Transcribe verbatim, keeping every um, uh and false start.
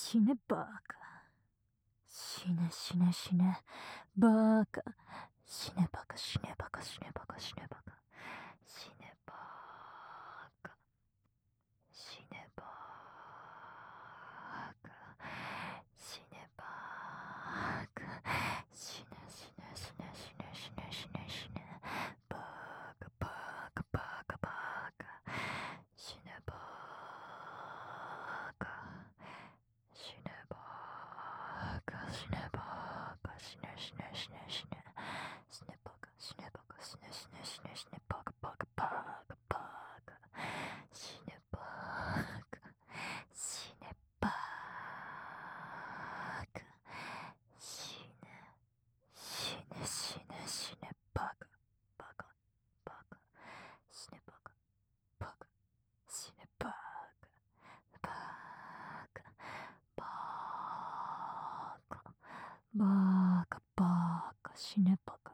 死ねバカ。死ね死ね死ねバカ。死ねバカ死ねバカ死ねバカ死ねバカ死ねバカ死ねバカ死ねバカ死ね死ね死ね死ね死ね死ね死ねバカバカバカバカ死ねバカ死ねバカ死ねバカ死ね死ね死ね死ね死ねバカ死ねバカ死ね死ね死ね死ねバカバカバカバカ死ねバカ死ねバカ死ね死ね死ね死ねバカバカバカ死ねバカバカ死ねバカバカバカバカバカ死ねバカ